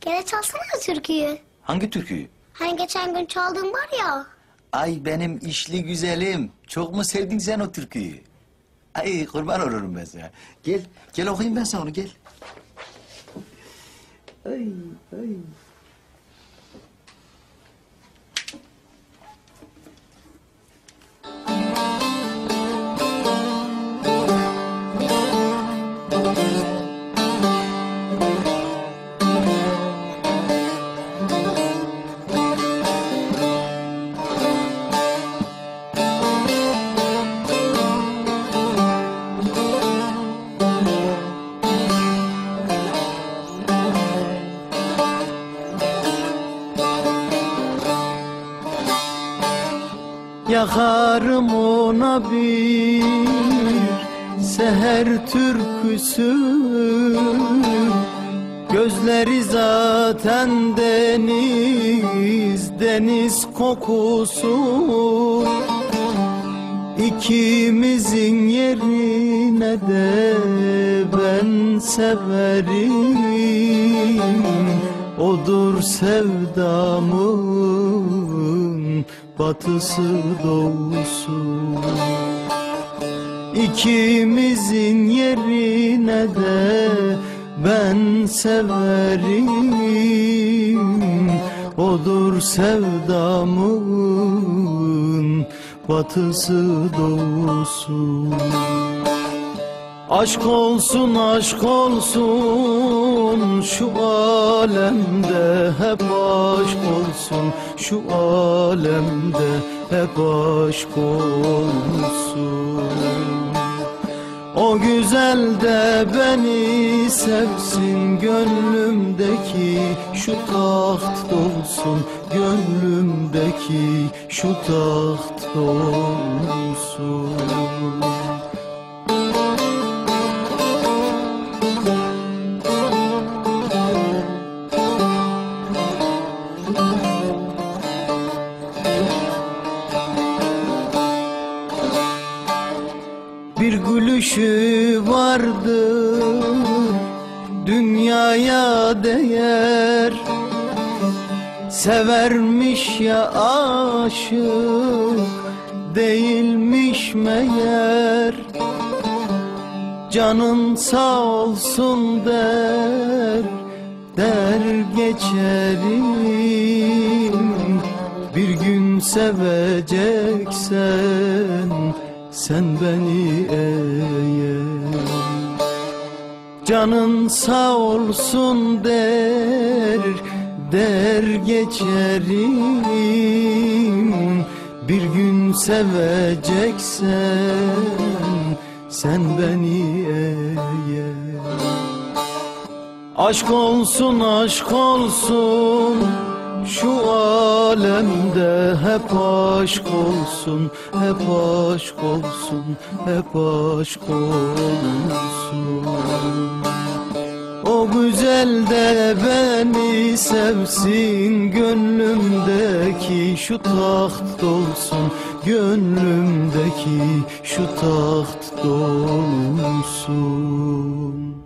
Gene çalsana türküyü. Hangi türküyü? Hani geçen gün çaldığın var ya. Ay benim işli güzelim. Çok mu sevdin sen o türküyü? Ay kurban olurum ben sana. Gel, gel okuyayım ben sana onu gel. Ay, ay. Yakarım ona bir seher türküsü. Gözleri zaten deniz, deniz kokusu. İkimizin yerine de ben severim. Odur sevdamın batısı doğusu. İkimizin yerine de ben severim. Odur sevdamın batısı doğusu. Aşk olsun, aşk olsun, şu alemde hep aşk olsun, şu alemde hep aşk olsun. O güzel de beni sevsin, gönlümdeki şu taht dolsun, gönlümdeki şu taht dolsun. Bir gülüşü vardı dünyaya değer, severmiş ya aşık değilmiş meğer. Canın sağ olsun der, der geçerim. Bir gün seveceksen sen beni eğer. Canın sağ olsun der, der geçerim. Bir gün seveceksen sen beni eğer. Aşk olsun, aşk olsun, şu alemde hep aşk olsun, hep aşk olsun, hep aşk olsun. O güzel de beni sevsin, gönlümdeki şu taht dolsun, gönlümdeki şu taht dolsun.